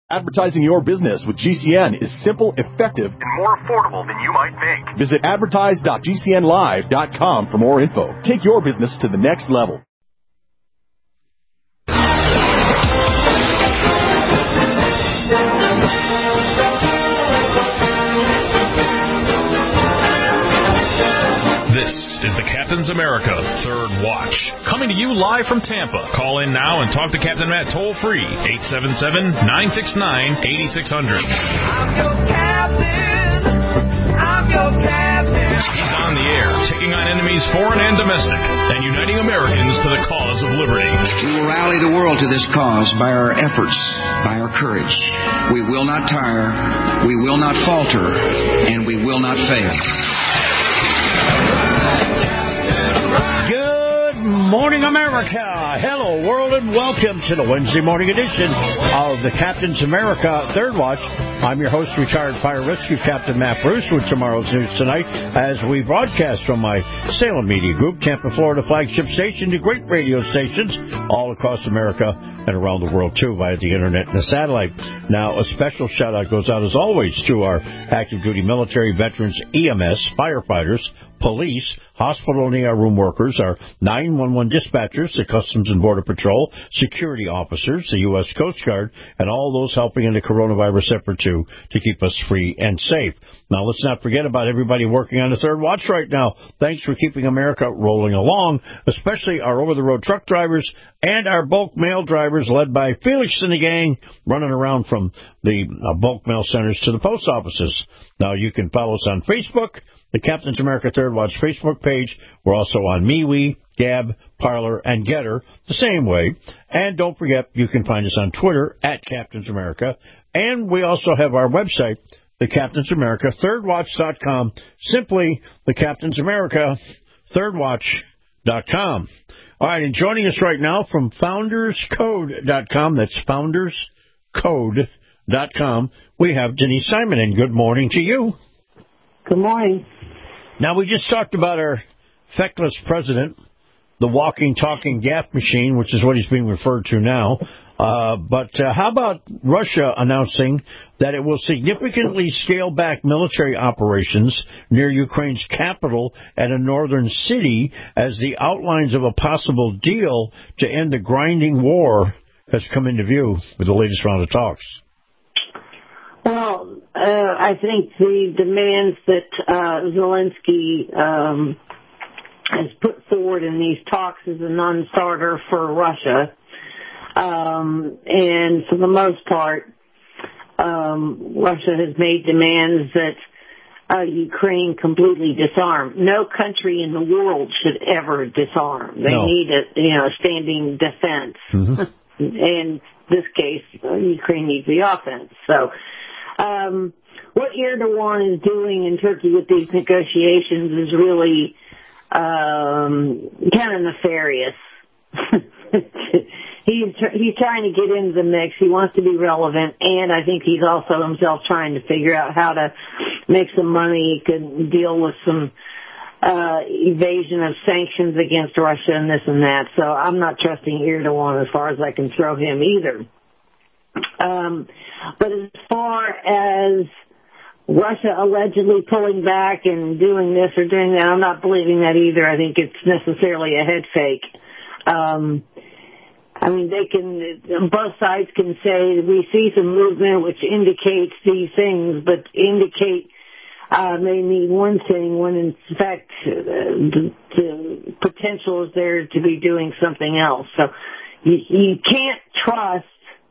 Advertising your business with GCN is simple, effective, and more affordable than you might think. Visit advertise.gcnlive.com for more info. Take your business to the next level. This is the Captain's America Third Watch, coming to you live from Tampa. Call in now and talk to Captain Matt toll-free, 877-969-8600. I'm your captain. I'm your captain. He's on the air, taking on enemies foreign and domestic, and uniting Americans to the cause of liberty. We will rally the world to this cause by our efforts, by our courage. We will not tire, we will not falter, and we will not fail. Good morning, America. Hello, world, and welcome to the Wednesday morning edition of the Captain's America Third Watch. I'm your host, retired fire rescue Captain Matt Bruce, with tomorrow's news tonight as we broadcast from my Salem Media Group, Tampa, Florida flagship station, to great radio stations all across America and around the world, too, via the internet and the satellite. Now, a special shout-out goes out, as always, to our active duty military, veterans, EMS, firefighters, police, hospital and ER room workers, our 911 dispatchers, the Customs and Border Patrol, security officers, the U.S. Coast Guard, and all those helping in the coronavirus effort to keep us free and safe. Now, let's not forget about everybody working on the Third Watch right now. Thanks for keeping America rolling along, especially our over-the-road truck drivers and our bulk mail drivers, led by Felix and the gang, running around from the bulk mail centers to the post offices. Now, you can follow us on Facebook, the Captain's America Third Watch Facebook page. We're also on MeWe, Gab, Parler, and Getter the same way. And don't forget, you can find us on Twitter at Captain's America. And we also have our website, the Captain's America ThirdWatch.com. Simply the Captain's America ThirdWatch.com. All right, and joining us right now from FoundersCode.com, that's FoundersCode.com, we have Denise Simon. And good morning to you. Good morning. Now, we just talked about our feckless president, the walking, talking gaffe machine, which is what he's being referred to now. But how about Russia announcing that it will significantly scale back military operations near Ukraine's capital and a northern city as the outlines of a possible deal to end the grinding war has come into view with the latest round of talks? Well, I think the demands that Zelensky has put forward in these talks is a non-starter for Russia. And for the most part, Russia has made demands that Ukraine completely disarm. No country in the world should ever disarm. They need a standing defense. Mm-hmm. In this case, Ukraine needs the offense. So, what Erdogan is doing in Turkey with these negotiations is really kind of nefarious. He's trying to get into the mix. He wants to be relevant, and I think he's also himself trying to figure out how to make some money. He could deal with some evasion of sanctions against Russia and this and that. So I'm not trusting Erdogan as far as I can throw him either. But as far as Russia allegedly pulling back and doing this or doing that, I'm not believing that either. I think it's necessarily a head fake. I mean, both sides can say we see some movement which indicates these things, but indicate they need one thing when in fact the potential is there to be doing something else. So you can't trust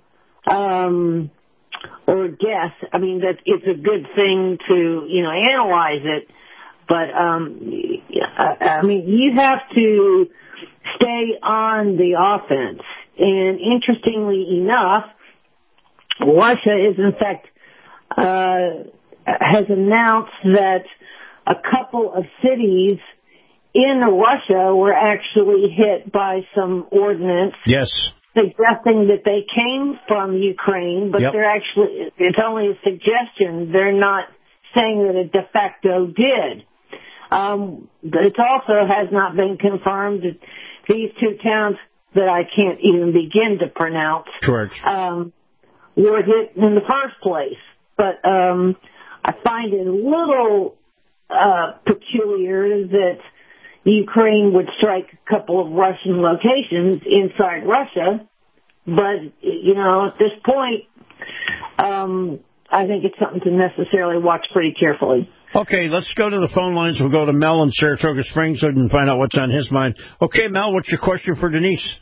or guess. I mean, that it's a good thing to, analyze it, but I mean, you have to stay on the offense. And interestingly enough, Russia is in fact has announced that a couple of cities in Russia were actually hit by some ordnance. Yes. Suggesting that they came from Ukraine, but they're actually, it's only a suggestion. They're not saying that it de facto did. It also has not been confirmed that these two towns that I can't even begin to pronounce. Correct. worth it in the first place. But I find it a little peculiar that Ukraine would strike a couple of Russian locations inside Russia. But, at this point, I think it's something to necessarily watch pretty carefully. Okay, let's go to the phone lines. We'll go to Mel in Saratoga Springs and find out what's on his mind. Okay, Mel, what's your question for Denise?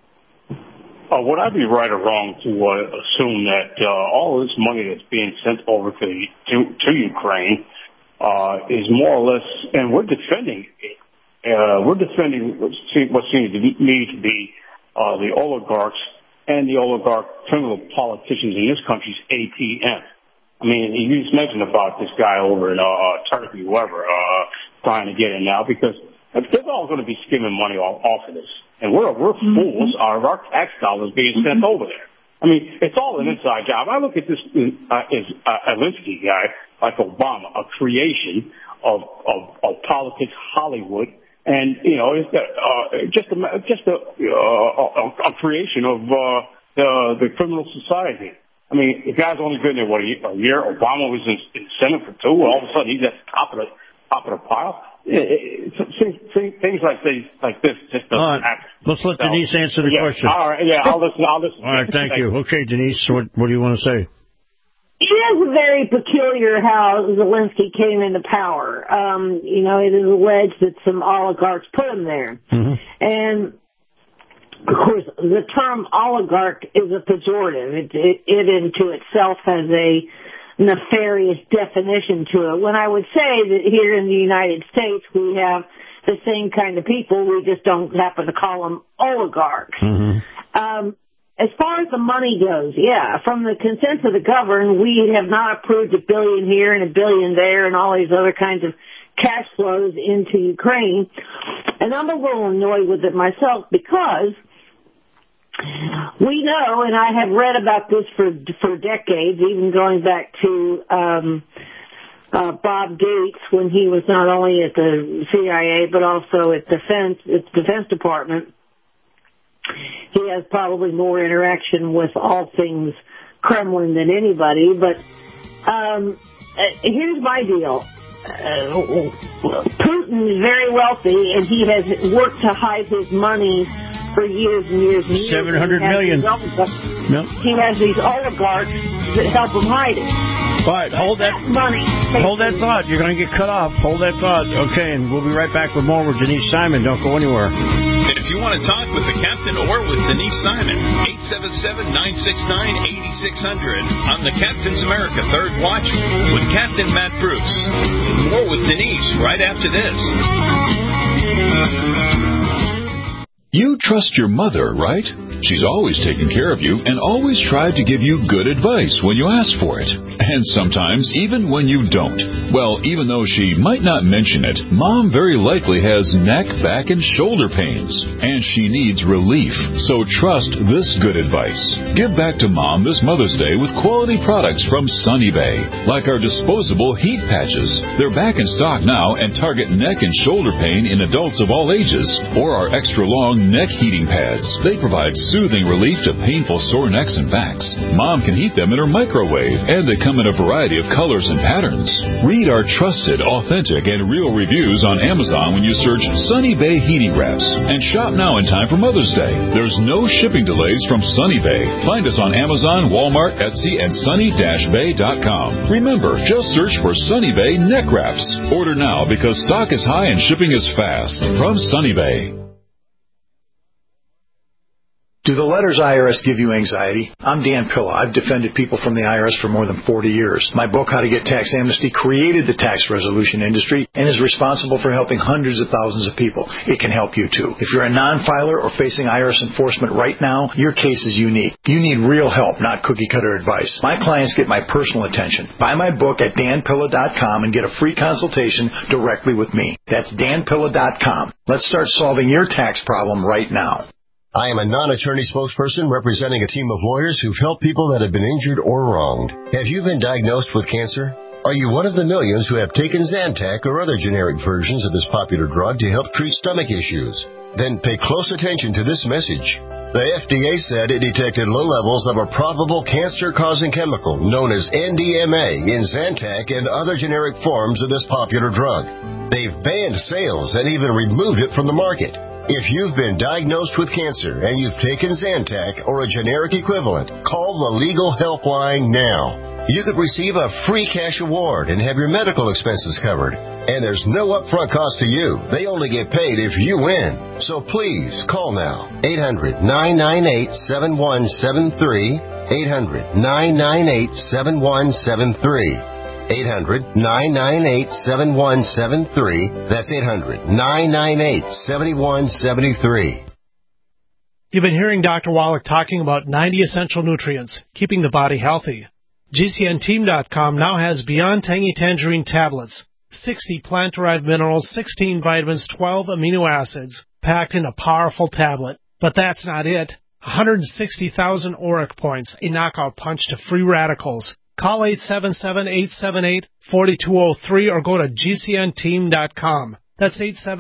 Would I be right or wrong to assume that all this money that's being sent over to Ukraine is more or less, and we're defending it. We're defending what seems to me to be the oligarchs and the oligarch criminal politicians in this country's ATM. I mean, you just mentioned about this guy over in Turkey, whoever, trying to get in now, because they're all going to be skimming money off of this. And we're fools out of our tax dollars being sent over there. I mean, it's all an inside job. I look at this Alinsky guy, like Obama, a creation of politics, Hollywood, and it's just a creation of the criminal society. I mean, the guy's only been there a year. Obama was in the Senate for 2. All of a sudden, he's at the top of the pile. Things like this just doesn't happen. Let's let Denise answer the question. All right, I'll listen. All right, thank you. Okay, Denise, what do you want to say? It is very peculiar how Zelensky came into power. It is alleged that some oligarchs put him there. Mm-hmm. And, of course, the term oligarch is a pejorative. It into itself has a nefarious definition to it. When I would say that here in the United States we have the same kind of people, we just don't happen to call them oligarchs. Mm-hmm. As far as the money goes, from the consent of the governed, we have not approved $1 billion here and $1 billion there and all these other kinds of cash flows into Ukraine. And I'm a little annoyed with it myself because we know, and I have read about this for decades, even going back to Bob Gates when he was not only at the CIA but also at the Defense Department. He has probably more interaction with all things Kremlin than anybody. But here's my deal. Putin is very wealthy, and he has worked to hide his money for years and years and years. $700 million. He has these oligarchs that help him hide it. All right, hold that thought. You're going to get cut off. Hold that thought. Okay, and we'll be right back with more with Denise Simon. Don't go anywhere. And if you want to talk with the captain or with Denise Simon, 877-969-8600 on the Captain's America Third Watch with Captain Matt Bruce. More with Denise right after this. You trust your mother, right? She's always taken care of you and always tried to give you good advice when you ask for it. And sometimes even when you don't. Well, even though she might not mention it, Mom very likely has neck, back, and shoulder pains. And she needs relief. So trust this good advice. Give back to Mom this Mother's Day with quality products from Sunny Bay. Like our disposable heat patches. They're back in stock now and target neck and shoulder pain in adults of all ages. Or our extra long neck heating pads. They provide soothing relief to painful sore necks and backs. Mom can heat them in her microwave, and they come in a variety of colors and patterns. Read our trusted, authentic, and real reviews on Amazon when you search Sunny Bay Heating Wraps. And shop now in time for Mother's Day. There's no shipping delays from Sunny Bay. Find us on Amazon, Walmart, Etsy, and sunny-bay.com. Remember, just search for Sunny Bay Neck Wraps. Order now because stock is high and shipping is fast. From Sunny Bay. Do the letters IRS give you anxiety? I'm Dan Pilla. I've defended people from the IRS for more than 40 years. My book, How to Get Tax Amnesty, created the tax resolution industry and is responsible for helping hundreds of thousands of people. It can help you, too. If you're a non-filer or facing IRS enforcement right now, your case is unique. You need real help, not cookie-cutter advice. My clients get my personal attention. Buy my book at danpilla.com and get a free consultation directly with me. That's danpilla.com. Let's start solving your tax problem right now. I am a non-attorney spokesperson representing a team of lawyers who've helped people that have been injured or wronged. Have you been diagnosed with cancer? Are you one of the millions who have taken Zantac or other generic versions of this popular drug to help treat stomach issues? Then pay close attention to this message. The FDA said it detected low levels of a probable cancer-causing chemical known as NDMA in Zantac and other generic forms of this popular drug. They've banned sales and even removed it from the market. If you've been diagnosed with cancer and you've taken Zantac or a generic equivalent, call the legal helpline now. You could receive a free cash award and have your medical expenses covered. And there's no upfront cost to you. They only get paid if you win. So please call now. 800-998-7173. 800-998-7173. 800-998-7173. That's 800-998-7173. You've been hearing Dr. Wallach talking about 90 essential nutrients, keeping the body healthy. GCNteam.com now has Beyond Tangy Tangerine tablets, 60 plant-derived minerals, 16 vitamins, 12 amino acids, packed in a powerful tablet. But that's not it. 160,000 auric points, a knockout punch to free radicals. Call 877-878-4203 or go to GCNteam.com. That's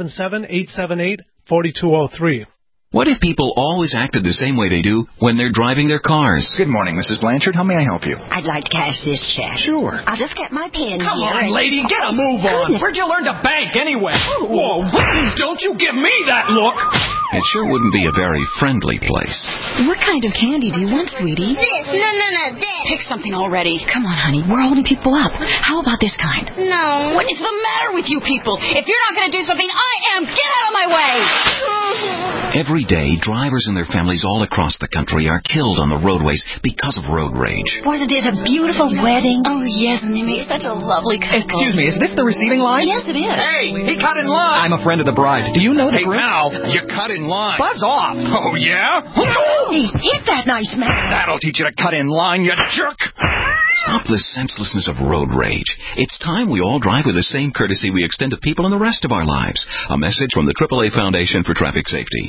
877-878-4203. What if people always acted the same way they do when they're driving their cars? Good morning, Mrs. Blanchard. How may I help you? I'd like to cash this check. Sure. I'll just get my pen Come here. on, lady, get a move on. Goodness. Where'd you learn to bank anyway? Whoa, don't you give me that look. It sure wouldn't be a very friendly place. What kind of candy do you want, sweetie? This. No, this. Pick something already. Come on, honey. We're holding people up. How about this kind? No. What is the matter with you people? If you're not going to do something, I am. Get out of my way. Every day, drivers and their families all across the country are killed on the roadways because of road rage. Wasn't it a beautiful wedding? Oh, yes, and they make such a lovely couple. Excuse me, is this the receiving line? Yes, it is. Hey, he cut in line. I'm a friend of the bride. Do you know the group? Hey, now, you cut in line. Buzz off. Oh, yeah? Hey, hit that nice man. That'll teach you to cut in line, you jerk. Stop the senselessness of road rage. It's time we all drive with the same courtesy we extend to people in the rest of our lives. A message from the AAA Foundation for Traffic Safety.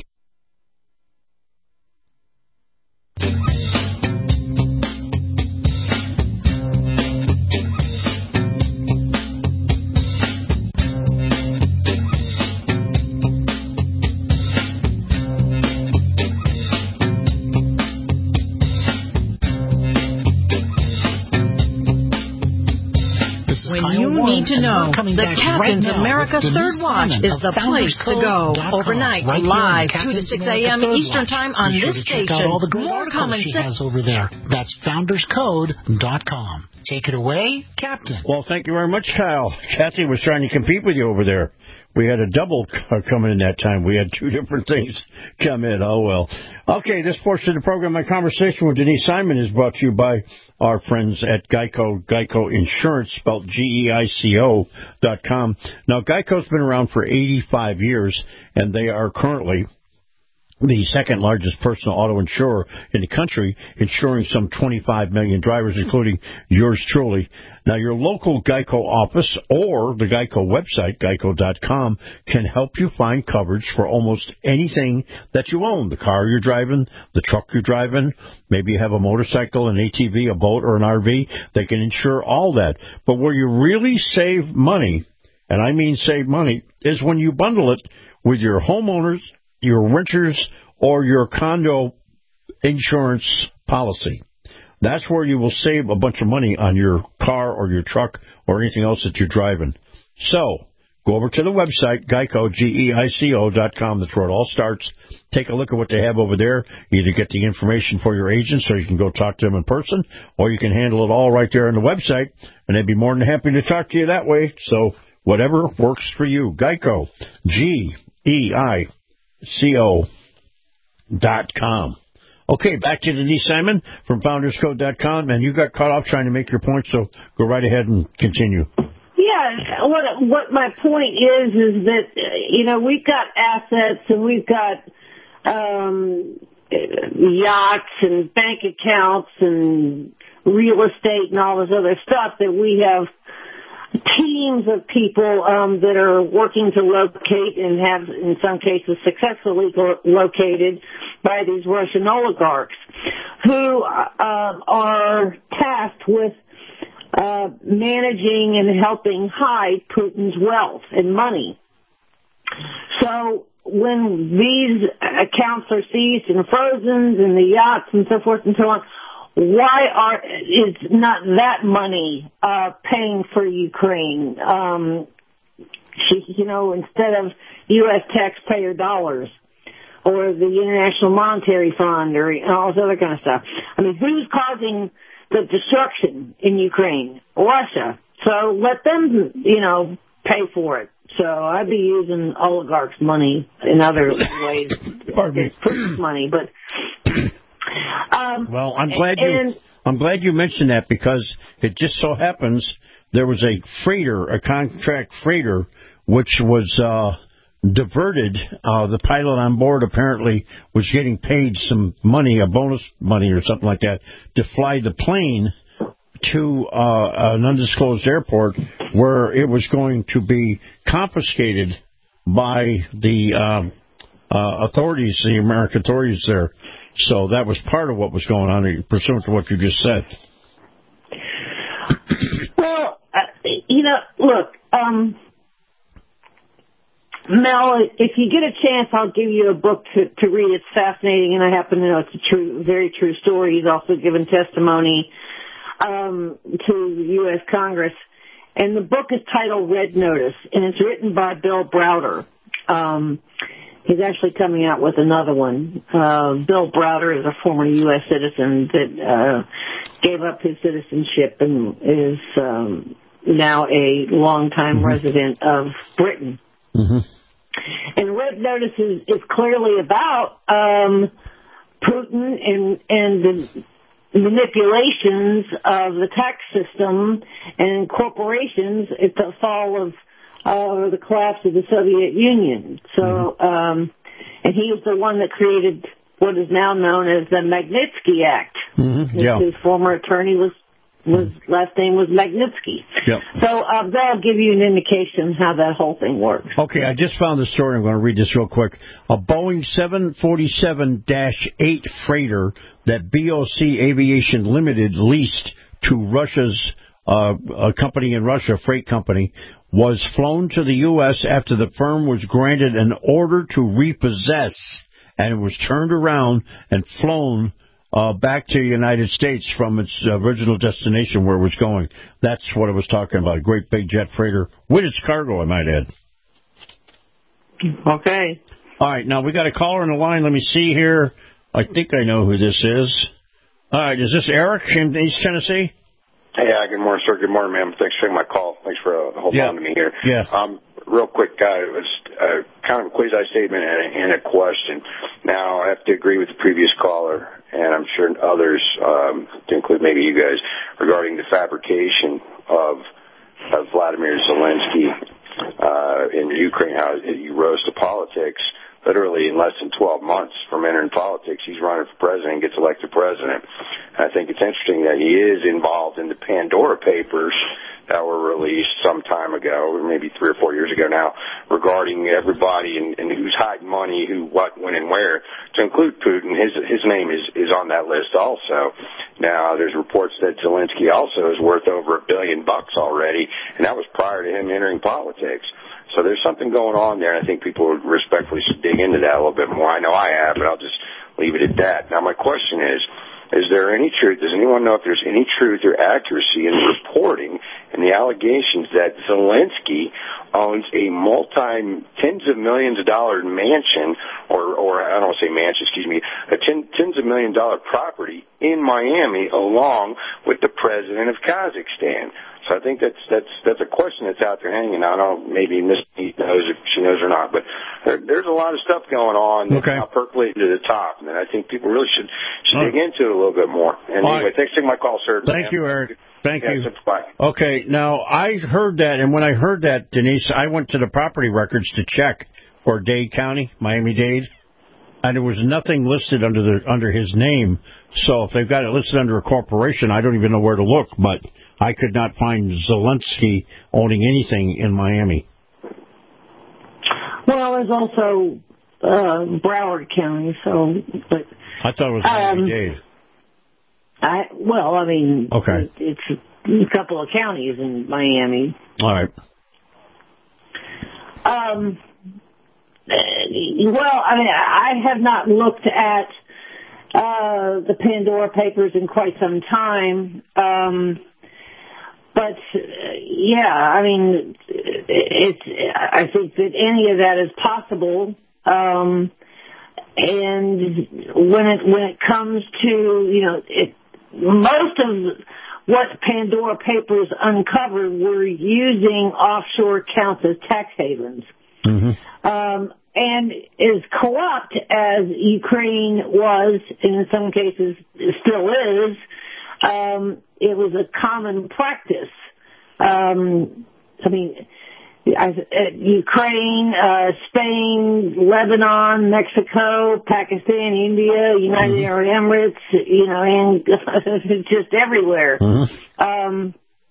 To know the Captain's America Third Watch is the place to go. Overnight, live, 2 to 6 a.m. Eastern Time on this station. More common sense over there. That's founderscode.com. Take it away, Captain. Well, thank you very much, Kyle. Kathy was trying to compete with you over there. We had a double coming in that time. We had two different things come in. Oh, well. Okay, this portion of the program, my conversation with Denise Simon, is brought to you by our friends at Geico, Geico Insurance, spelled GEICO.com. Now, Geico's been around for 85 years, and they are currently the second largest personal auto insurer in the country, insuring some 25 million drivers, including yours truly. Now, your local Geico office or the Geico website, geico.com, can help you find coverage for almost anything that you own. The car you're driving, the truck you're driving, maybe you have a motorcycle, an ATV, a boat, or an RV. They can insure all that. But where you really save money, and I mean save money, is when you bundle it with your homeowners, your renters, or your condo insurance policy. That's where you will save a bunch of money on your car or your truck or anything else that you're driving. So, go over to the website, Geico, GEICO.com. That's where it all starts. Take a look at what they have over there. Either get the information for your agent so you can go talk to them in person, or you can handle it all right there on the website, and they'd be more than happy to talk to you that way. So, whatever works for you. Geico, GEICO.com. Okay, back to Denise Simon from founderscode.com, and you got caught off trying to make your point, so go right ahead and continue. Yeah, what my point is that, we've got assets and we've got yachts and bank accounts and real estate and all this other stuff that we have teams of people that are working to locate and have, in some cases, successfully located by these Russian oligarchs who are tasked with managing and helping hide Putin's wealth and money. So when these accounts are seized and frozen and the yachts and so forth and so on, why is not that money paying for Ukraine? Instead of U.S. taxpayer dollars or the International Monetary Fund or all this other kind of stuff. I mean, who's causing the destruction in Ukraine? Russia. So let them, pay for it. So I'd be using oligarchs' money in other ways. It's Putin's money, but. Well, I'm glad you mentioned that, because it just so happens there was a contract freighter, which was diverted. The pilot on board apparently was getting paid some money, a bonus money or something like that, to fly the plane to an undisclosed airport where it was going to be confiscated by the authorities, the American authorities there. So that was part of what was going on, pursuant to what you just said. Well, look, Mel, if you get a chance, I'll give you a book to read. It's fascinating, and I happen to know it's a very true story. He's also given testimony to the U.S. Congress. And the book is titled Red Notice, and it's written by Bill Browder. He's actually coming out with another one. Bill Browder is a former U.S. citizen that gave up his citizenship and is now a longtime resident of Britain. Mm-hmm. And Red Notice is clearly about Putin and the manipulations of the tax system and corporations at the fall of or the collapse of the Soviet Union. So, and he was the one that created what is now known as the Magnitsky Act. Mm-hmm. Yeah. His former attorney last name was Magnitsky. Yep. So that'll give you an indication how that whole thing works. Okay, I just found the story. I'm going to read this real quick. A Boeing 747-8 freighter that BOC Aviation Limited leased to Russia's a company in Russia, a freight company, was flown to the U.S. after the firm was granted an order to repossess, and it was turned around and flown back to the United States from its original destination where it was going. That's what I was talking about, a great big jet freighter with its cargo, I might add. Okay. All right, now we got a caller on the line. Let me see here. I think I know who this is. All right, is this Eric in East Tennessee? Hey, good morning, sir. Good morning, ma'am. Thanks for taking my call. Thanks for holding on to me here. Yeah. Real quick, it was kind of a quasi-statement and a question. Now, I have to agree with the previous caller, and I'm sure others, to include maybe you guys, regarding the fabrication of Vladimir Zelensky in Ukraine, how he rose to politics. Literally in less than 12 months from entering politics, he's running for president and gets elected president. I think it's interesting that he is involved in the Pandora Papers that were released some time ago, or maybe 3 or 4 years ago now, regarding everybody and who's hiding money, who, what, when, and where, to include Putin. His name is on that list also. Now, there's reports that Zelensky also is worth over $1 billion already, and that was prior to him entering politics. So there's something going on there, and I think people respectfully should dig into that a little bit more. I know I have, but I'll just leave it at that. Now, my question is there any truth? Does anyone know if there's any truth or accuracy in the reporting and the allegations that Zelensky owns a tens of millions of dollar mansion, or I don't want to say mansion, excuse me, a tens of million dollar property in Miami, along with the president of Kazakhstan? So I think that's a question that's out there hanging. I don't know, maybe Miss knows if she knows or not, but there's a lot of stuff going on that's now percolating to the top, and I think people really should dig into it a little bit more. And anyway, thanks for taking my call, sir. Thank you, Eric. Thank you. Bye. Okay, now I heard that, and when I heard that, Denise, I went to the property records to check for Dade County, Miami-Dade, and there was nothing listed under his name. So if they've got it listed under a corporation, I don't even know where to look, but I could not find Zelensky owning anything in Miami. Well, there's also Broward County, but I thought it was Miami-Dade. Okay. It's a couple of counties in Miami. All right. well, I mean, I have not looked at the Pandora Papers in quite some time. But yeah, I mean, I think that any of that is possible. And when it comes to, most of what Pandora Papers uncovered were using offshore accounts as tax havens. Mm-hmm. And as corrupt as Ukraine was, and in some cases still is, it was a common practice. Ukraine, Spain, Lebanon, Mexico, Pakistan, India, United Arab Emirates, and just everywhere. Mm-hmm.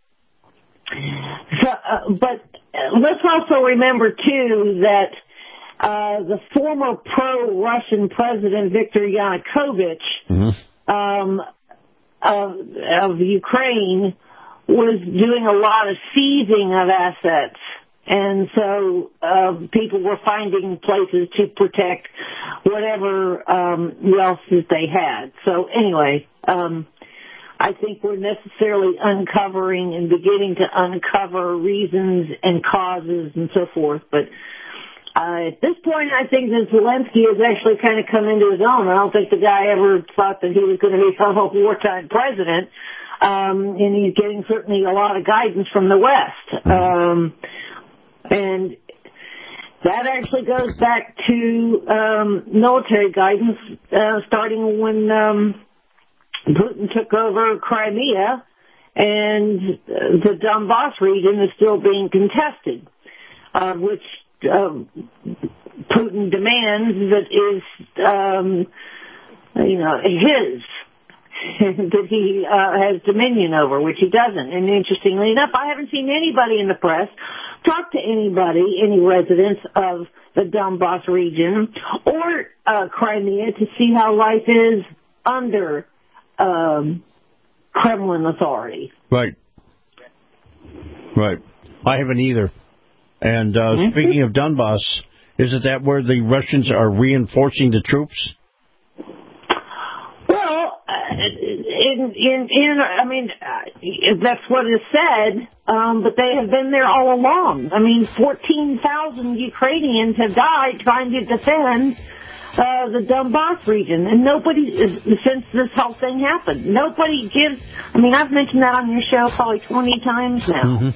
But let's also remember, too, that the former pro-Russian president, Viktor Yanukovych, of Ukraine, was doing a lot of seizing of assets. And so people were finding places to protect whatever wealth that they had. So anyway, I think we're necessarily uncovering and beginning to uncover reasons and causes and so forth. But at this point, I think that Zelensky has actually kind of come into his own. I don't think the guy ever thought that he was going to become a wartime president. And he's getting certainly a lot of guidance from the West. And that actually goes back to military guidance, starting when Putin took over Crimea, and the Donbass region is still being contested, which Putin demands that is, his. That he has dominion over, which he doesn't. And interestingly enough, I haven't seen anybody in the press talk to anybody, any residents of the Donbass region or Crimea, to see how life is under Kremlin authority. Right. I haven't either. And speaking of Donbass, isn't that where the Russians are reinforcing the troops? That's what is said, but they have been there all along. 14,000 Ukrainians have died trying to defend the Donbass region, and nobody, since this whole thing happened, nobody gives, I've mentioned that on your show probably 20 times now.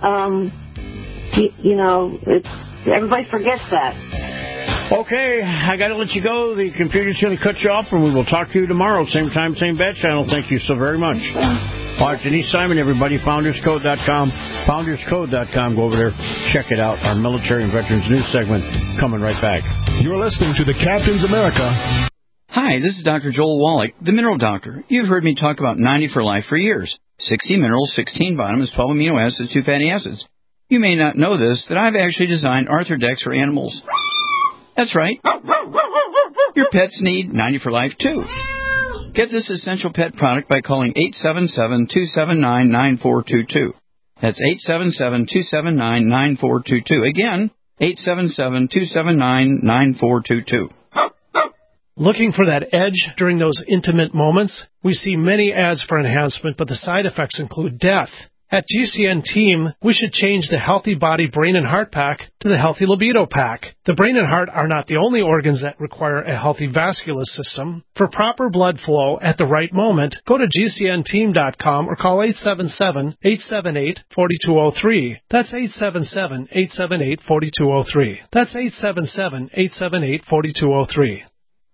Everybody forgets that. Okay, I got to let you go. The computer's going to cut you off, and we will talk to you tomorrow. Same time, same bat channel. Thank you so very much. All right, Denise Simon, everybody, FoundersCode.com. FoundersCode.com. Go over there, check it out. Our military and veterans news segment coming right back. You're listening to the Captain's America. Hi, this is Dr. Joel Wallach, the Mineral Doctor. You've heard me talk about 90 for Life for years. 60 minerals, 16 vitamins, 12 amino acids, 2 fatty acids. You may not know this, that I've actually designed Arthrodex for animals. That's right. Your pets need 90 for Life, too. Get this essential pet product by calling 877-279-9422. That's 877-279-9422. Again, 877-279-9422. Looking for that edge during those intimate moments? We see many ads for enhancement, but the side effects include death. At GCN Team, we should change the Healthy Body Brain and Heart Pack to the Healthy Libido Pack. The brain and heart are not the only organs that require a healthy vascular system. For proper blood flow at the right moment, go to GCNteam.com or call 877-878-4203. That's 877-878-4203. That's 877-878-4203.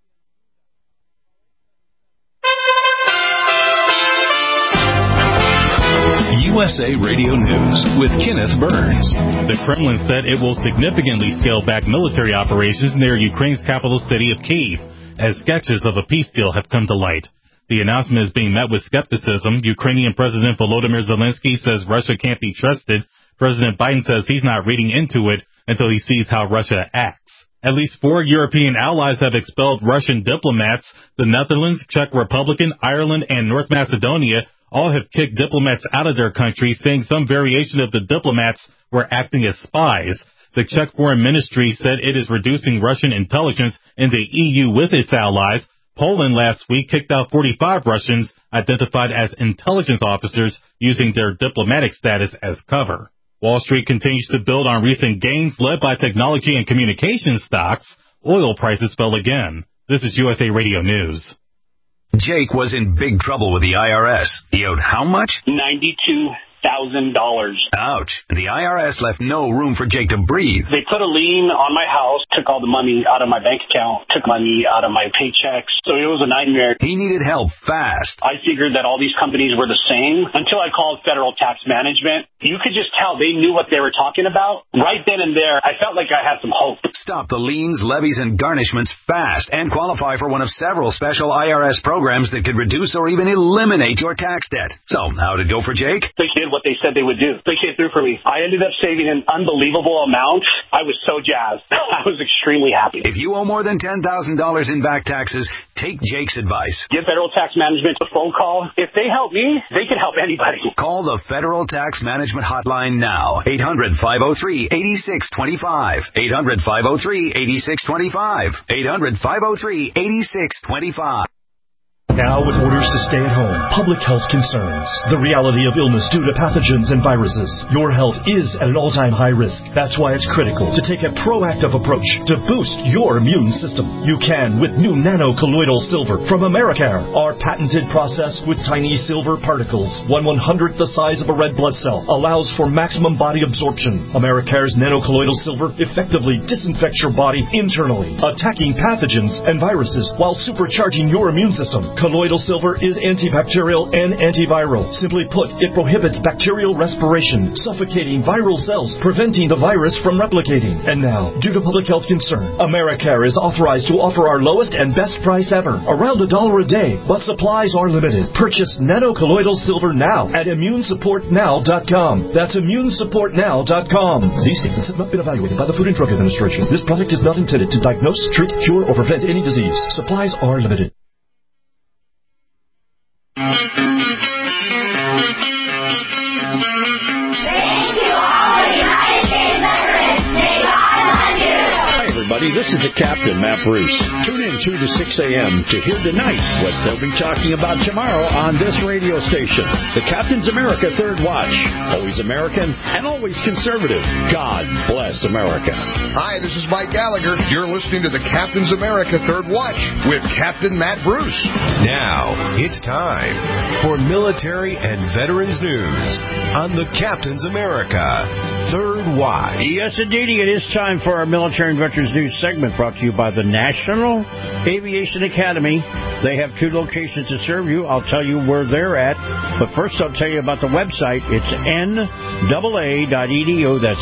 USA Radio News with Kenneth Burns. The Kremlin said it will significantly scale back military operations near Ukraine's capital city of Kyiv, as sketches of a peace deal have come to light. The announcement is being met with skepticism. Ukrainian President Volodymyr Zelensky says Russia can't be trusted. President Biden says he's not reading into it until he sees how Russia acts. At least 4 European allies have expelled Russian diplomats. The Netherlands, Czech Republic, Ireland, and North Macedonia all have kicked diplomats out of their country, saying some variation of the diplomats were acting as spies. The Czech Foreign Ministry said it is reducing Russian intelligence in the EU with its allies. Poland last week kicked out 45 Russians identified as intelligence officers using their diplomatic status as cover. Wall Street continues to build on recent gains led by technology and communications stocks. Oil prices fell again. This is USA Radio News. Jake was in big trouble with the IRS. He owed how much? $92,000. Ouch. The IRS left no room for Jake to breathe. They put a lien on my house, took all the money out of my bank account, took money out of my paychecks. So it was a nightmare. He needed help fast. I figured that all these companies were the same until I called Federal Tax Management. You could just tell they knew what they were talking about. Right then and there, I felt like I had some hope. Stop the liens, levies, and garnishments fast and qualify for one of several special IRS programs that could reduce or even eliminate your tax debt. So, how did it go for Jake? They did what they said they would do. They came through for me. I ended up saving an unbelievable amount. I was so jazzed. I was extremely happy. If you owe more than $10,000 in back taxes, take Jake's advice. Give Federal Tax Management a phone call. If they help me, they can help anybody. Call the Federal Tax Management Hotline now. 800-503-8625. 800-503-8625. 800-503-8625. Now with orders to stay at home, public health concerns, the reality of illness due to pathogens and viruses. Your health is at an all-time high risk. That's why it's critical to take a proactive approach to boost your immune system. You can with new nano-colloidal silver from Americare. Our patented process with tiny silver particles, 1/100th the size of a red blood cell, allows for maximum body absorption. Americare's nano-colloidal silver effectively disinfects your body internally, attacking pathogens and viruses while supercharging your immune system. Colloidal silver is antibacterial and antiviral. Simply put, it prohibits bacterial respiration, suffocating viral cells, preventing the virus from replicating. And now, due to public health concern, Americare is authorized to offer our lowest and best price ever, around $1 a day, but supplies are limited. Purchase nano-colloidal silver now at immunesupportnow.com. That's immunesupportnow.com. These statements have not been evaluated by the Food and Drug Administration. This product is not intended to diagnose, treat, cure, or prevent any disease. Supplies are limited. This is the Captain, Matt Bruce. Tune in 2 to 6 a.m. to hear tonight what they'll be talking about tomorrow on this radio station. The Captain's America Third Watch. Always American and always conservative. God bless America. Hi, this is Mike Gallagher. You're listening to the Captain's America Third Watch with Captain Matt Bruce. Now, it's time for military and veterans news on the Captain's America Third Watch. Yes, indeed, it is time for our military and veterans news segment brought to you by the National Aviation Academy. They have 2 locations to serve you. I'll tell you where they're at. But first, I'll tell you about the website. It's NAA.edu. That's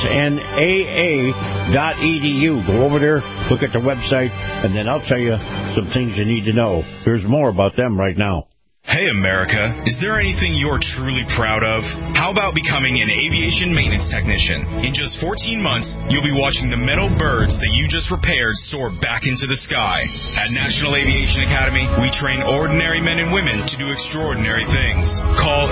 NAA.edu. Go over there, look at the website, and then I'll tell you some things you need to know. Here's more about them right now. Hey, America, is there anything you're truly proud of? How about becoming an aviation maintenance technician? In just 14 months, you'll be watching the metal birds that you just repaired soar back into the sky. At National Aviation Academy, we train ordinary men and women to do extraordinary things. Call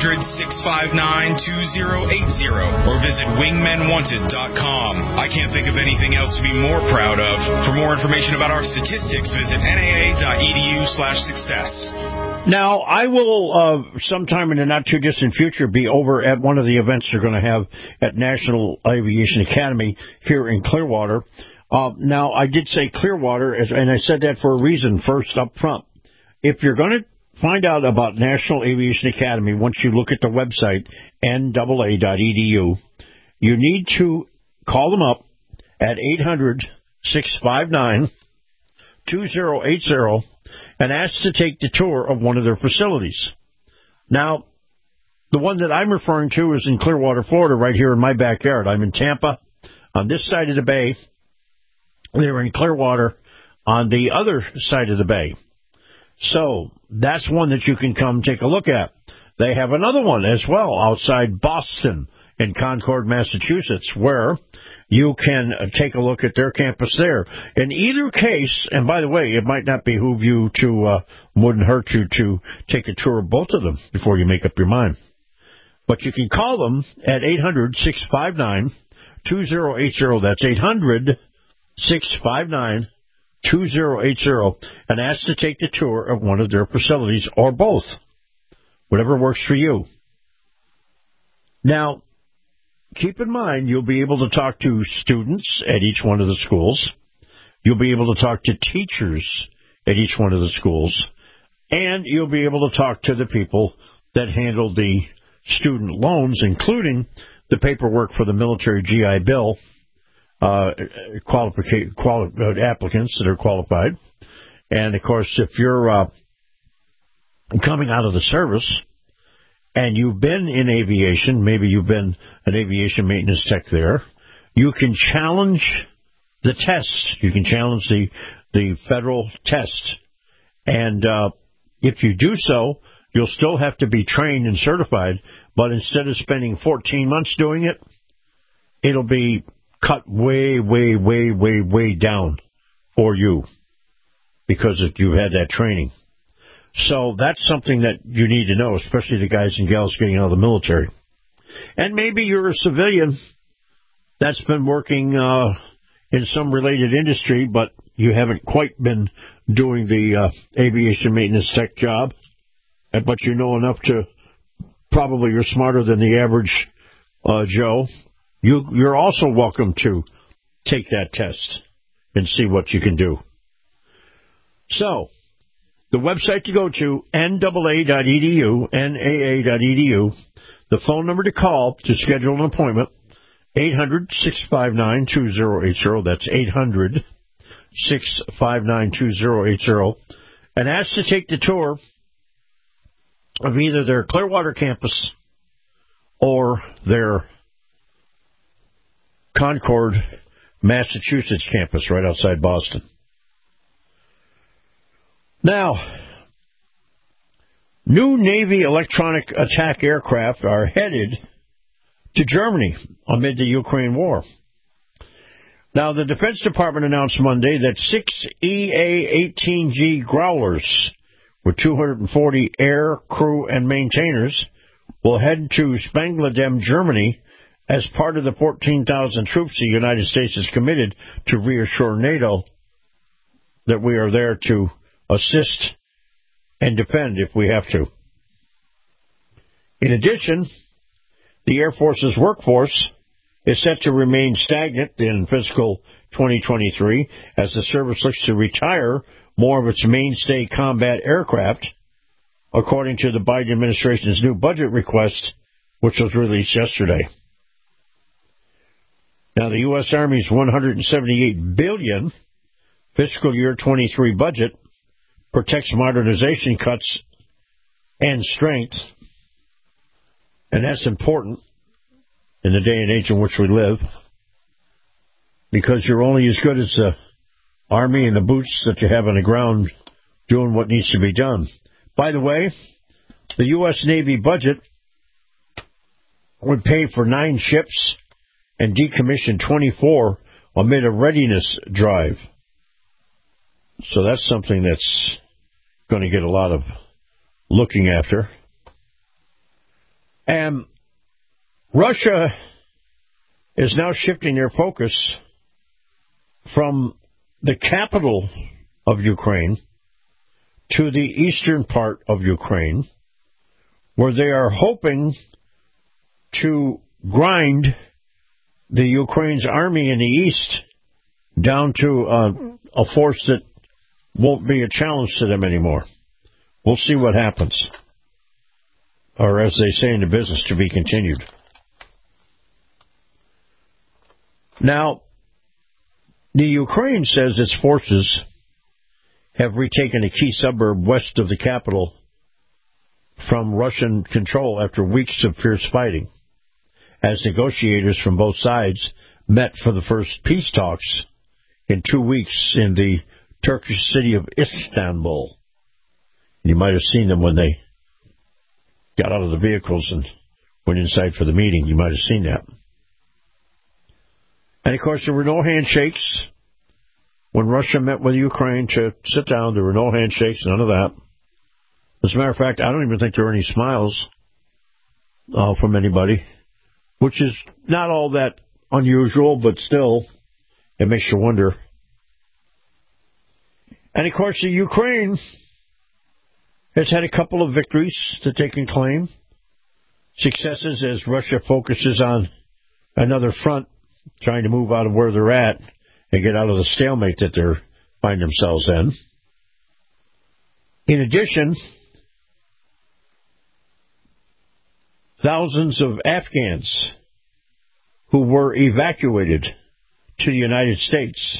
800-659-2080 or visit wingmenwanted.com. I can't think of anything else to be more proud of. For more information about our statistics, visit naa.edu/success. Now, I will, sometime in the not-too-distant future, be over at one of the events they're going to have at National Aviation Academy here in Clearwater. Now, I did say Clearwater, and I said that for a reason first up front. If you're going to find out about National Aviation Academy, once you look at the website, NAA.edu, you need to call them up at 800-659-2080 and asked to take the tour of one of their facilities. Now, the one that I'm referring to is in Clearwater, Florida, right here in my backyard. I'm in Tampa on this side of the bay. They're in Clearwater on the other side of the bay. So that's one that you can come take a look at. They have another one as well outside Boston in Concord, Massachusetts, where you can take a look at their campus there. In either case, and by the way, it might not behoove you to, wouldn't hurt you to take a tour of both of them before you make up your mind. But you can call them at 800-659-2080. That's 800-659-2080. And ask to take the tour of one of their facilities or both. Whatever works for you. Now, keep in mind, you'll be able to talk to students at each one of the schools. You'll be able to talk to teachers at each one of the schools. And you'll be able to talk to the people that handle the student loans, including the paperwork for the military GI Bill, applicants that are qualified. And, of course, if you're coming out of the service and you've been in aviation, maybe you've been an aviation maintenance tech there, you can challenge the test. You can challenge the federal test. And if you do so, you'll still have to be trained and certified, but instead of spending 14 months doing it, it'll be cut way, way, way, way, way down for you because you've had that training. So that's something that you need to know, especially the guys and gals getting out of the military. And maybe you're a civilian that's been working in some related industry, but you haven't quite been doing the aviation maintenance tech job, but you know enough to, probably you're smarter than the average Joe. You're also welcome to take that test and see what you can do. So, the website to go to, NAA.edu, NAA.edu. The phone number to call to schedule an appointment, 800-659-2080. That's 800-659-2080. And ask to take the tour of either their Clearwater campus or their Concord, Massachusetts campus right outside Boston. Now, new Navy electronic attack aircraft are headed to Germany amid the Ukraine war. Now, the Defense Department announced Monday that 6 EA-18G Growlers with 240 air, crew, and maintainers will head to Spangladem, Germany, as part of the 14,000 troops the United States has committed to reassure NATO that we are there to assist and defend if we have to. In addition, the Air Force's workforce is set to remain stagnant in fiscal 2023 as the service looks to retire more of its mainstay combat aircraft, according to the Biden administration's new budget request, which was released yesterday. Now, the U.S. Army's $178 billion fiscal year 23 budget protects modernization cuts and strength, and that's important in the day and age in which we live, because you're only as good as the Army and the boots that you have on the ground doing what needs to be done. By the way, the U.S. Navy budget would pay for 9 ships and decommission 24 amid a readiness drive. So that's something that's going to get a lot of looking after. And Russia is now shifting their focus from the capital of Ukraine to the eastern part of Ukraine, where they are hoping to grind the Ukraine's army in the east down to a force that won't be a challenge to them anymore. We'll see what happens. Or as they say in the business, to be continued. Now, the Ukraine says its forces have retaken a key suburb west of the capital from Russian control after weeks of fierce fighting, as negotiators from both sides met for the first peace talks in 2 weeks in the Turkish city of Istanbul. You might have seen them when they got out of the vehicles and went inside for the meeting. You might have seen that. And, of course, there were no handshakes. When Russia met with Ukraine to sit down, there were no handshakes, none of that. As a matter of fact, I don't even think there were any smiles from anybody, which is not all that unusual, but still, it makes you wonder. And, of course, the Ukraine has had a couple of victories that they can claim. Successes as Russia focuses on another front, trying to move out of where they're at and get out of the stalemate that they find themselves in. In addition, thousands of Afghans who were evacuated to the United States.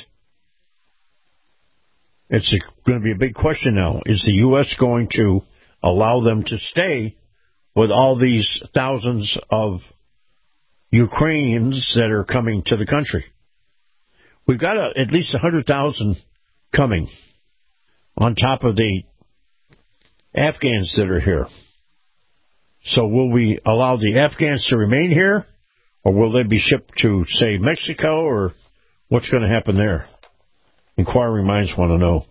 It's going to be a big question now. Is the U.S. going to allow them to stay with all these thousands of Ukrainians that are coming to the country? We've got at least 100,000 coming on top of the Afghans that are here. So will we allow the Afghans to remain here, or will they be shipped to, say, Mexico, or what's going to happen there? Inquiring minds want to know.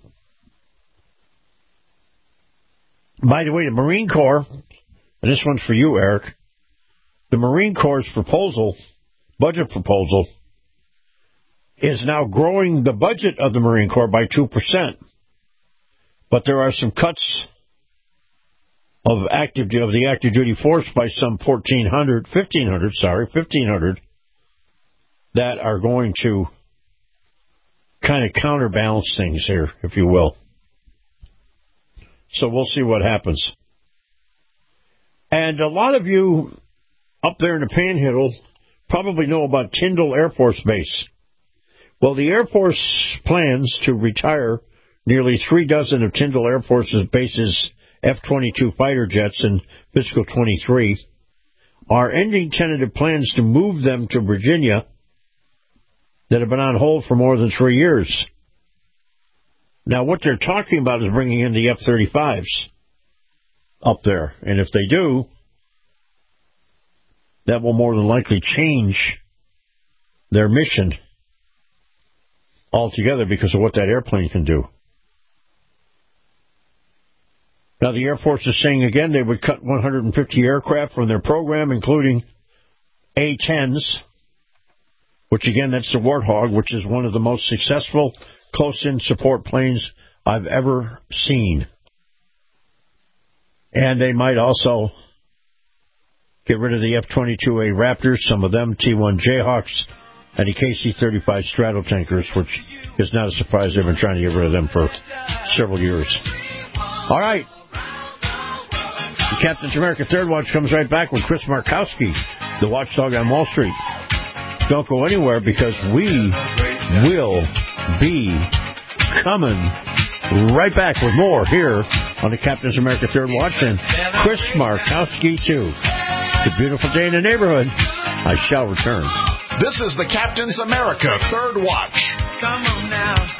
By the way, the Marine Corps, and this one's for you, Eric, the Marine Corps' budget proposal, is now growing the budget of the Marine Corps by 2%. But there are some cuts of the active duty force by some 1,500 that are going to kind of counterbalance things here, if you will. So we'll see what happens. And a lot of you up there in the Panhandle probably know about Tyndall Air Force Base. Well, the Air Force plans to retire nearly 36 of Tyndall Air Force Base's F-22 fighter jets in fiscal 23, are ending tentative plans to move them to Virginia that have been on hold for more than 3 years. Now, what they're talking about is bringing in the F-35s up there. And if they do, that will more than likely change their mission altogether because of what that airplane can do. Now, the Air Force is saying again they would cut 150 aircraft from their program, including A-10s, which again, that's the Warthog, which is one of the most successful close-in support planes I've ever seen. And they might also get rid of the F-22A Raptors, some of them T-1 Jayhawks, and the KC-35 Stratotankers, which is not a surprise. They've been trying to get rid of them for several years. All right. The Captain's America Third Watch comes right back with Chris Markowski, the watchdog on Wall Street. Don't go anywhere because we will be coming right back with more here on the Captain's America Third Watch and Chris Markowski, too. It's a beautiful day in the neighborhood. I shall return. This is the Captain's America Third Watch. Come on now.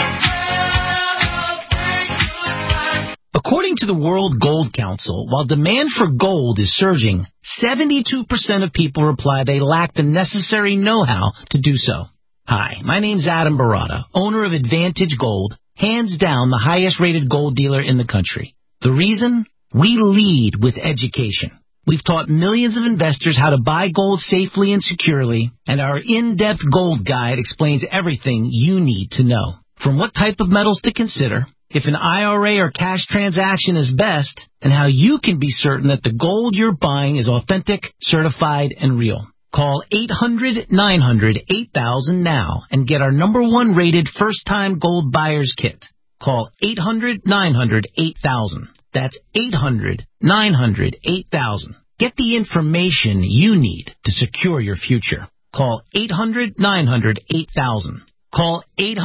According to the World Gold Council, while demand for gold is surging, 72% of people reply they lack the necessary know-how to do so. Hi, my name's Adam Barata, owner of Advantage Gold, hands down the highest-rated gold dealer in the country. The reason? We lead with education. We've taught millions of investors how to buy gold safely and securely, and our in-depth gold guide explains everything you need to know. From what type of metals to consider, if an IRA or cash transaction is best, and how you can be certain that the gold you're buying is authentic, certified, and real. Call 800-900-8000 now and get our #1 rated first-time gold buyer's kit. Call 800-900-8000. That's 800-900-8000. Get the information you need to secure your future. Call 800-900-8000. Call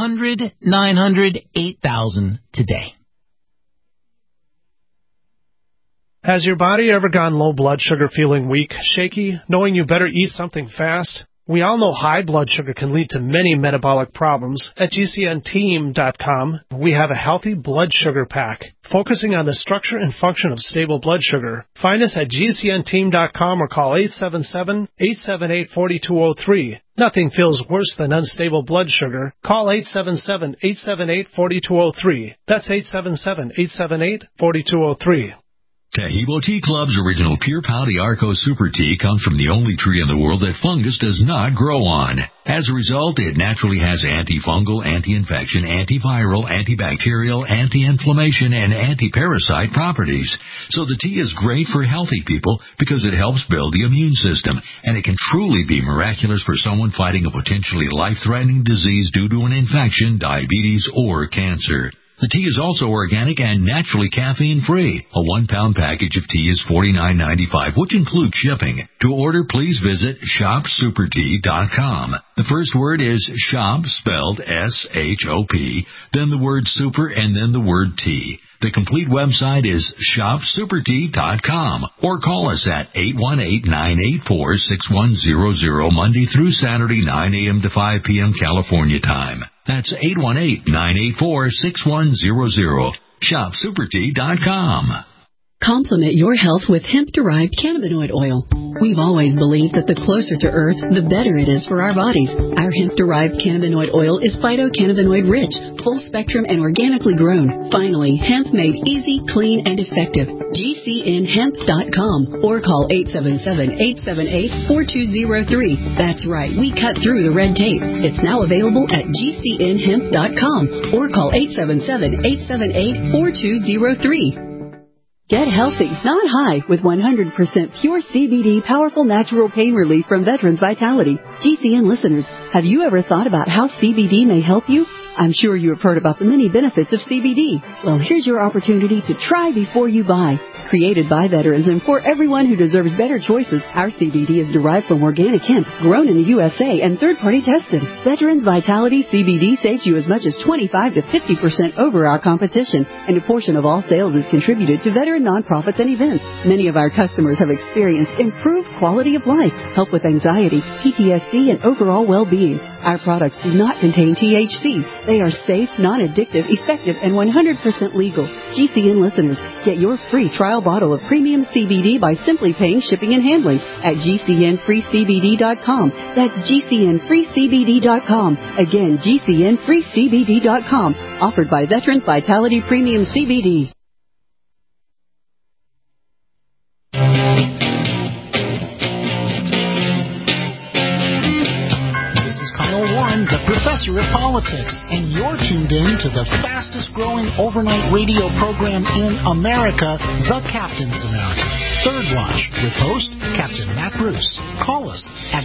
800-900-8000 today. Has your body ever gone low blood sugar, feeling weak, shaky, knowing you better eat something fast? We all know high blood sugar can lead to many metabolic problems. At GCNteam.com, we have a healthy blood sugar pack, focusing on the structure and function of stable blood sugar. Find us at GCNteam.com or call 877-878-4203. Nothing feels worse than unstable blood sugar. Call 877-878-4203. That's 877-878-4203. Taheebo Tea Club's original Pure Pau de Arco Super Tea comes from the only tree in the world that fungus does not grow on. As a result, it naturally has antifungal, anti-infection, antiviral, antibacterial, anti-inflammation, and anti-parasite properties. So the tea is great for healthy people because it helps build the immune system, and it can truly be miraculous for someone fighting a potentially life-threatening disease due to an infection, diabetes, or cancer. The tea is also organic and naturally caffeine-free. A 1-pound package of tea is $49.95, which includes shipping. To order, please visit shopsupertea.com. The first word is shop, spelled S-H-O-P, then the word super, and then the word tea. The complete website is shopsupertea.com, or call us at 818-984-6100 Monday through Saturday, 9 a.m. to 5 p.m. California time. That's 818-984-6100. shopsupertea.com. Complement your health with hemp-derived cannabinoid oil. We've always believed that the closer to Earth, the better it is for our bodies. Our hemp-derived cannabinoid oil is phytocannabinoid-rich, full-spectrum, and organically grown. Finally, hemp made easy, clean, and effective. GCNhemp.com or call 877-878-4203. That's right, we cut through the red tape. It's now available at GCNhemp.com or call 877-878-4203. Get healthy, not high, with 100% pure CBD powerful natural pain relief from Veterans Vitality. GCN listeners, have you ever thought about how CBD may help you? I'm sure you have heard about the many benefits of CBD. Well, here's your opportunity to try before you buy. Created by veterans and for everyone who deserves better choices, our CBD is derived from organic hemp, grown in the USA, and third-party tested. Veterans Vitality CBD saves you as much as 25 to 50% over our competition, and a portion of all sales is contributed to veteran nonprofits and events. Many of our customers have experienced improved quality of life, help with anxiety, PTSD, and overall well-being. Our products do not contain THC. They are safe, non-addictive, effective, and 100% legal. GCN listeners, get your free trial bottle of premium CBD by simply paying shipping and handling at GCNFreeCBD.com. That's GCNFreeCBD.com. Again, GCNFreeCBD.com. Offered by Veterans Vitality Premium CBD. The Professor of Politics, and you're tuned in to the fastest growing overnight radio program in America, The Captain's America. Third Watch with host Captain Matt Bruce. Call us at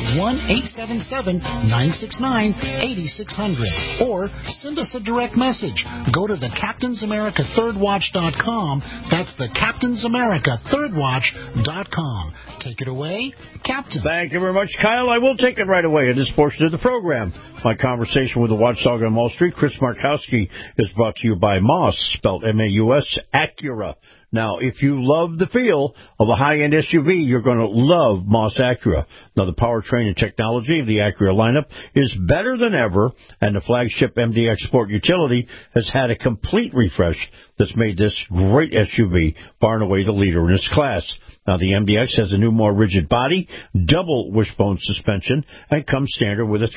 1-877-969-8600 or send us a direct message. Go to the Captain's America ThirdWatch.com. That's the Captain's America ThirdWatch.com. Take it away, Captain. Thank you very much, Kyle. I will take it right away in this portion of the program. My conversation with the watchdog on Wall Street, Chris Markowski, is brought to you by Moss, spelled M-A-U-S, Acura. Now, if you love the feel of a high-end SUV, you're going to love Moss Acura. Now, the powertrain and technology of the Acura lineup is better than ever, and the flagship MDX Sport utility has had a complete refresh that's made this great SUV far and away the leader in its class. Now, the MDX has a new, more rigid body, double wishbone suspension, and comes standard with a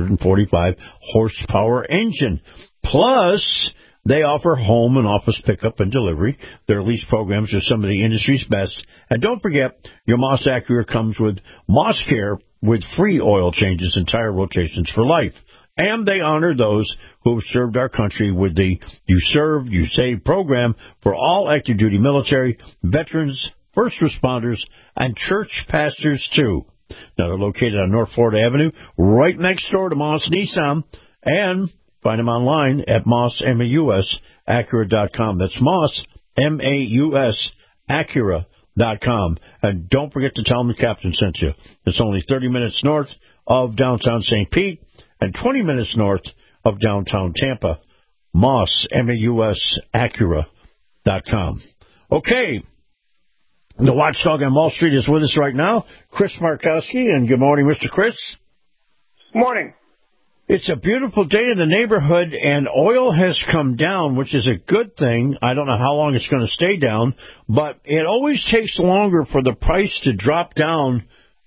345-horsepower engine. Plus, they offer home and office pickup and delivery. Their lease programs are some of the industry's best. And don't forget, your Moss Acura comes with Moss Care with free oil changes and tire rotations for life. And they honor those who have served our country with the You Serve, You Save program for all active duty military, veterans, first responders, and church pastors, too. Now, they're located on North Florida Avenue, right next door to Moss Nissan, and find them online at Moss, M-A-U-S, Acura.com. That's Moss, M-A-U-S, Acura.com. And don't forget to tell them the captain sent you. It's only 30 minutes north of downtown St. Pete and 20 minutes north of downtown Tampa. Moss, M-A-U-S, Acura.com. Okay. The watchdog on Wall Street is with us right now, Chris Markowski. And good morning, Mr. Chris. Morning. It's a beautiful day in the neighborhood, and oil has come down, which is a good thing. I don't know how long it's going to stay down, but it always takes longer for the price to drop down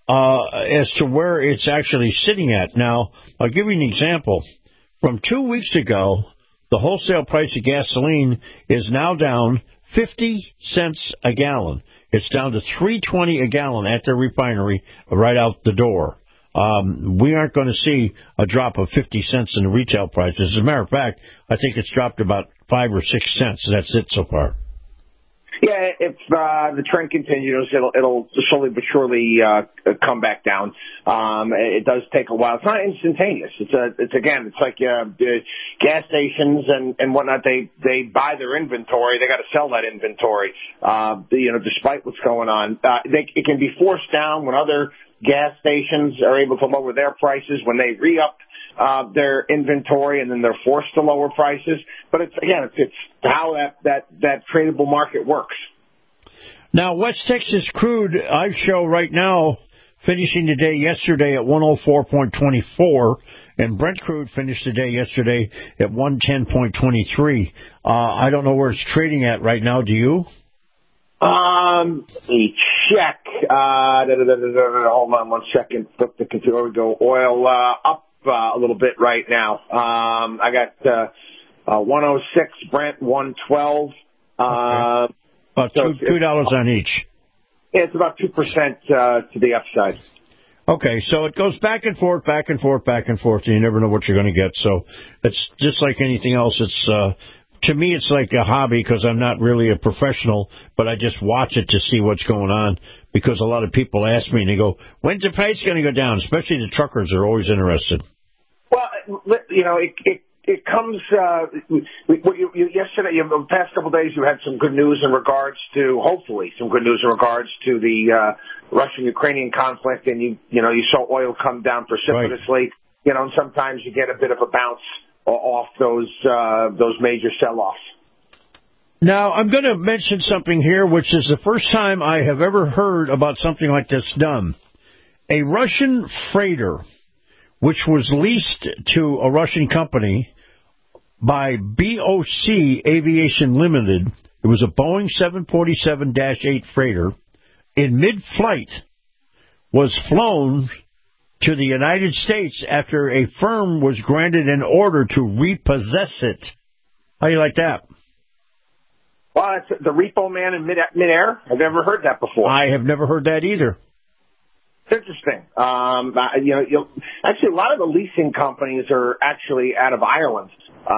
as to where it's actually sitting at. Now, I'll give you an example. From 2 weeks ago, the wholesale price of gasoline is now down 50 cents a gallon. It's down to $3.20 a gallon at the refinery right out the door. we aren't going to see a drop of 50 cents in the retail prices. As a matter of fact, I think it's dropped about 5 or 6 cents. That's it so far. Yeah, if the trend continues, it'll slowly but surely come back down. It does take a while. It's not instantaneous. It's like gas stations and whatnot. They buy their inventory. They got to sell that inventory. Despite what's going on, it can be forced down when other gas stations are able to lower their prices when they re-up their inventory, and then they're forced to lower prices. But it's how that tradable market works. Now, West Texas crude, I show right now, finishing the day yesterday at 104.24, and Brent crude finished the day yesterday at 110.23. I don't know where it's trading at right now. Do you? Let me check. Hold on 1 second. Flip the computer. There we go. Oil up a little bit right now. I got 106 Brent, 112. Okay. About $2 on each. Yeah, it's about 2% to the upside. Okay, so it goes back and forth, and you never know what you're going to get. So it's just like anything else. It's to me, it's like a hobby because I'm not really a professional, but I just watch it to see what's going on because a lot of people ask me and they go, "When's the price going to go down?" Especially the truckers are always interested. Well, it comes. Yesterday, the past couple of days, you had some good news in regards to, hopefully, some good news in regards to the Russian-Ukrainian conflict, and you saw oil come down precipitously. Right. And sometimes you get a bit of a bounce off those major sell-offs. Now, I'm going to mention something here, which is the first time I have ever heard about something like this done. A Russian freighter, which was leased to a Russian company by BOC Aviation Limited. It was a Boeing 747-8 freighter. In mid-flight, was flown to the United States after a firm was granted an order to repossess it. How do you like that? Well, it's the repo man in midair. I've never heard that before. I have never heard that either. It's interesting. Actually, a lot of the leasing companies are actually out of Ireland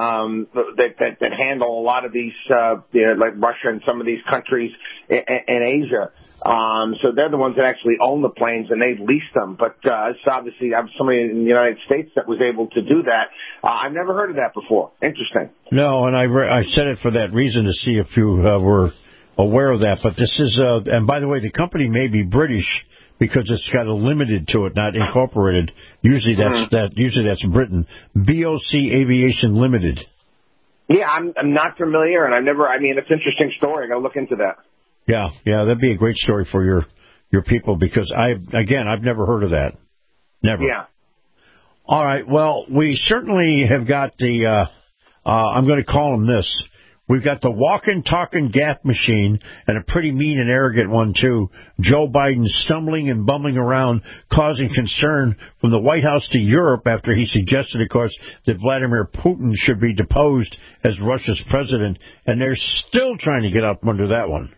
that handle a lot of these, like Russia and some of these countries in Asia. So they're the ones that actually own the planes and they lease them. But it's obviously somebody in the United States that was able to do that. I've never heard of that before. Interesting. No, and I said it for that reason to see if you were aware of that. But this is, and by the way, the company may be British because it's got a limited to it, not incorporated. Usually that's Britain. BOC Aviation Limited. Yeah, I'm not familiar, and it's an interesting story. I got to look into that. Yeah, that'd be a great story for your people because I've never heard of that. Never. Yeah. All right. Well, we certainly have got the. I'm going to call them this. We've got the walking, talking gaffe machine, and a pretty mean and arrogant one, too. Joe Biden stumbling and bumbling around, causing concern from the White House to Europe after he suggested, of course, that Vladimir Putin should be deposed as Russia's president, and they're still trying to get up under that one.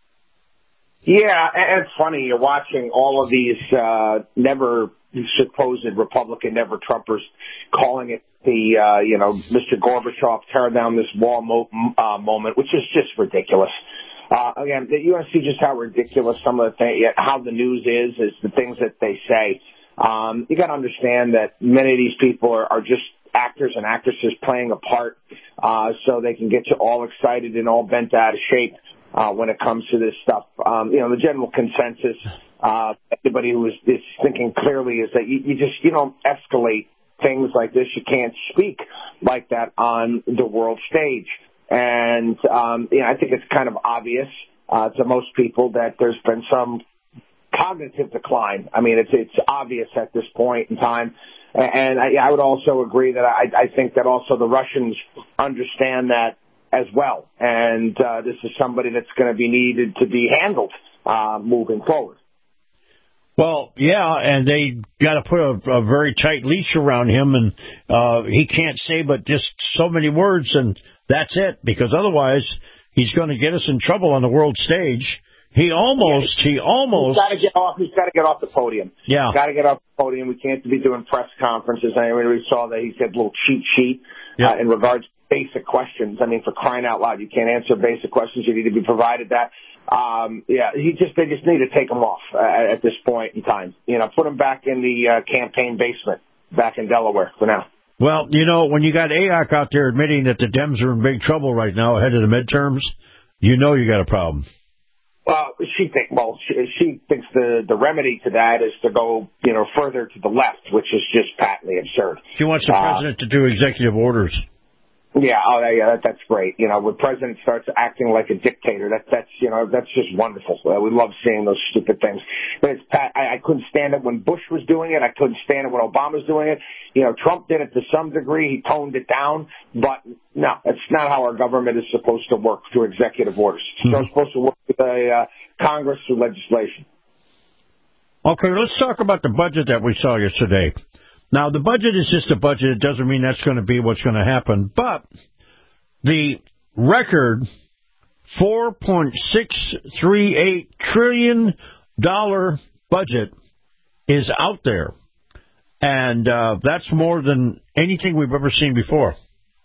Yeah, and it's funny. You're watching all of these never supposed Republican, never Trumpers calling it the, Mr. Gorbachev tear down this wall moment, which is just ridiculous. Again, you want to see just how ridiculous some of the things, how the news is the things that they say. You got to understand that many of these people are just actors and actresses playing a part, so they can get you all excited and all bent out of shape. When it comes to this stuff, the general consensus, everybody who is thinking clearly is that you don't escalate things like this. You can't speak like that on the world stage. And, I think it's kind of obvious, to most people that there's been some cognitive decline. I mean, it's obvious at this point in time. And I would also agree that I think that also the Russians understand that as well. And this is somebody that's going to be needed to be handled moving forward. Well, yeah, and they got to put a very tight leash around him, and he can't say but just so many words, and that's it, because otherwise he's going to get us in trouble on the world stage. He almost. He's got to get off. He's got to get off the podium. Yeah. He's got to get off the podium. We can't be doing press conferences. I mean, we saw that he said a little cheat sheet in regards to basic questions. I mean, for crying out loud, you can't answer basic questions. You need to be provided that. They just need to take him off at this point in time. Put him back in the campaign basement back in Delaware for now. Well, when you got AOC out there admitting that the Dems are in big trouble right now ahead of the midterms, you got a problem. Well, she thinks the remedy to that is to go, further to the left, which is just patently absurd. She wants the president to do executive orders. Yeah, that's great. When the president starts acting like a dictator, that's just wonderful. We love seeing those stupid things. But I couldn't stand it when Bush was doing it. I couldn't stand it when Obama was doing it. Trump did it to some degree. He toned it down. But no, that's not how our government is supposed to work through executive orders. It's supposed to work with Congress through legislation. Okay, let's talk about the budget that we saw yesterday. Now, the budget is just a budget. It doesn't mean that's going to be what's going to happen. But the record $4.638 trillion budget is out there. And that's more than anything we've ever seen before.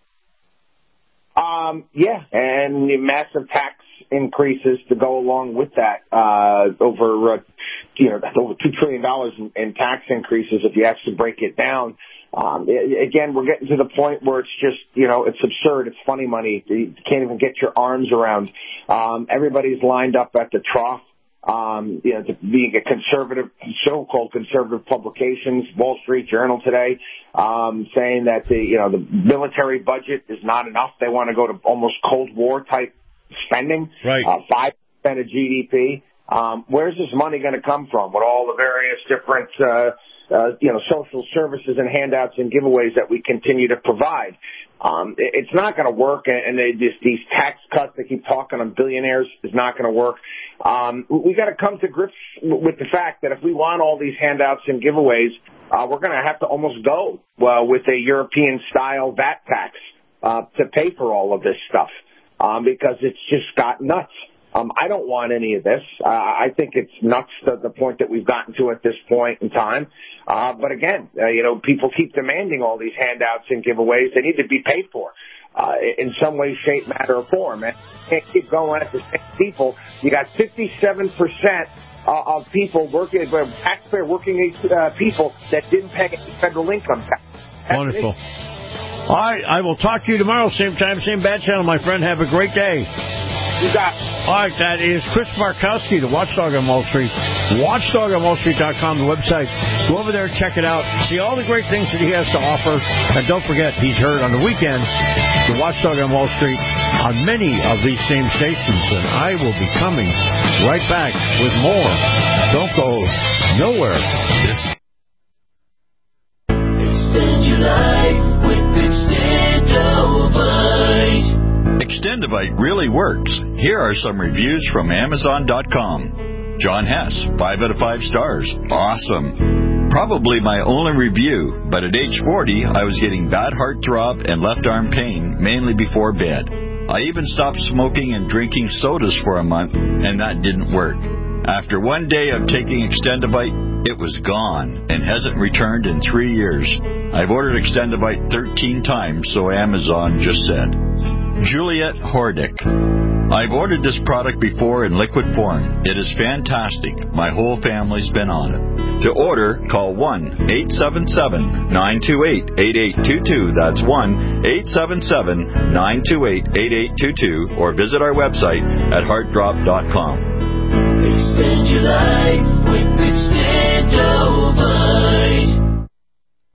And the massive tax increases to go along with that, over $2 trillion in tax increases if you actually break it down. Again, we're getting to the point where it's just, it's absurd. It's funny money. You can't even get your arms around. Everybody's lined up at the trough. Being a conservative, so-called conservative publications, Wall Street Journal today, saying that the military budget is not enough. They want to go to almost Cold War type spending, right? 5% of GDP. Where's this money going to come from with all the various different, social services and handouts and giveaways that we continue to provide? It's not going to work, and these tax cuts they keep talking on billionaires is not going to work. We got to come to grips with the fact that if we want all these handouts and giveaways, we're going to have to almost go with a European-style VAT tax to pay for all of this stuff, because it's just got nuts. I don't want any of this. I think it's nuts to the point that we've gotten to at this point in time. But again, people keep demanding all these handouts and giveaways. They need to be paid for in some way, shape, matter, or form. And you can't keep going at the same people. You got 57% of people working, taxpayer working age people that didn't pay federal income tax. Wonderful. All right, I will talk to you tomorrow, same time, same bad channel, my friend. Have a great day. You got it. All right, that is Chris Markowski, the Watchdog on Wall Street. WatchdogOnWallStreet.com, the website. Go over there, check it out. See all the great things that he has to offer. And don't forget, he's heard on the weekend, the Watchdog on Wall Street, on many of these same stations. And I will be coming right back with more. Don't go nowhere. Extend your life with Extendovite. Extendovite really works. Here are some reviews from Amazon.com. John Hess, 5 out of 5 stars. Awesome. Probably my only review, but at age 40, I was getting bad heart throb and left arm pain, mainly before bed. I even stopped smoking and drinking sodas for a month, and that didn't work. After one day of taking Extendovite, it was gone and hasn't returned in 3 years. I've ordered Extendovite 13 times, so Amazon just said. Juliet Hordick. I've ordered this product before in liquid form. It is fantastic. My whole family's been on it. To order, call 1-877-928-8822. That's 1-877-928-8822. Or visit our website at heartdrop.com. Extend your life with Extend.